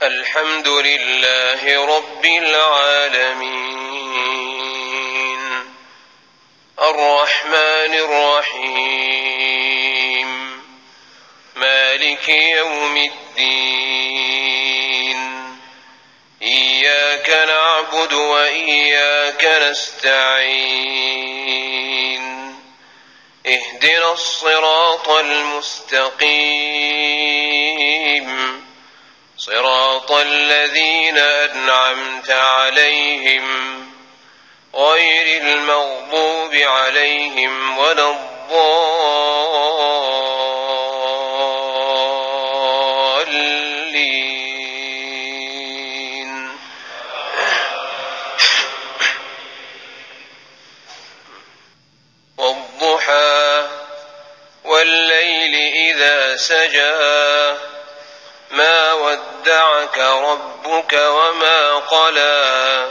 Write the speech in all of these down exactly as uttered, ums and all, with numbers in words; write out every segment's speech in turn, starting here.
الحمد لله رب العالمين الرحمن الرحيم مالك يوم الدين إياك نعبد وإياك نستعين اهدنا الصراط المستقيم صراط الذين أنعمت عليهم غير المغضوب عليهم ولا الضالين. والضحى والليل إذا سجى ما ودعك ربك وما قلى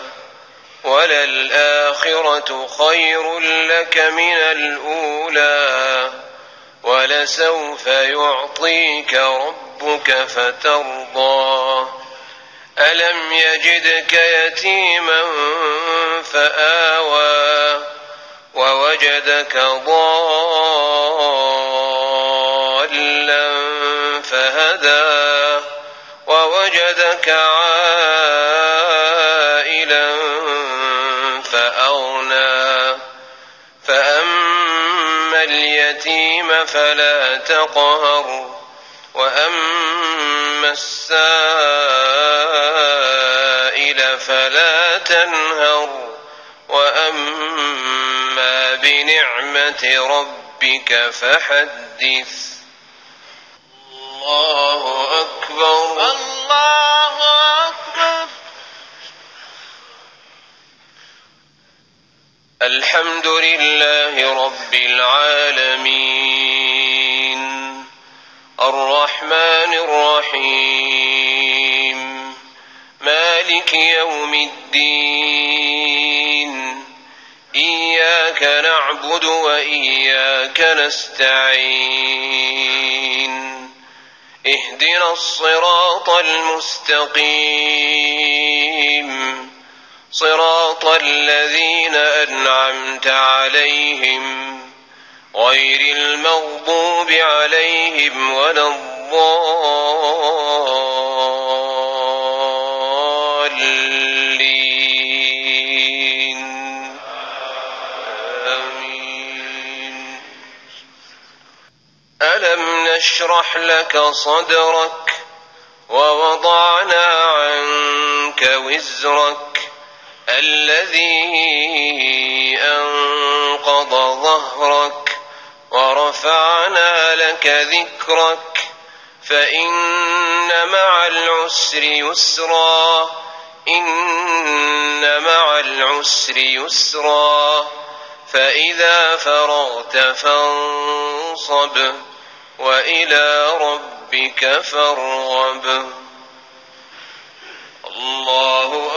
وللآخرة خير لك من الأولى ولسوف يعطيك ربك فترضى ألم يجدك يتيما فآوى ووجدك ضالا فهدى ووجدك عائلا فأغنى فأما اليتيم فلا تقهر وأما السائل فلا تنهر وأما بنعمة ربك فحدث. الله أكبر الله أكبر. الحمد لله رب العالمين الرحمن الرحيم مالك يوم الدين إياك نعبد وإياك نستعين اهدنا الصراط المستقيم صراط الذين أنعمت عليهم غير المغضوب عليهم ولا الضالين. آمين. ألم نشرح لك صدرك ووضعنا عنك وزرك الذي أنقض ظهرك ورفعنا لك ذكرك فإن مع العسر يسرا إن مع العسر يسرا فإذا فرغت فانصب وإلى ربك فارغب. الله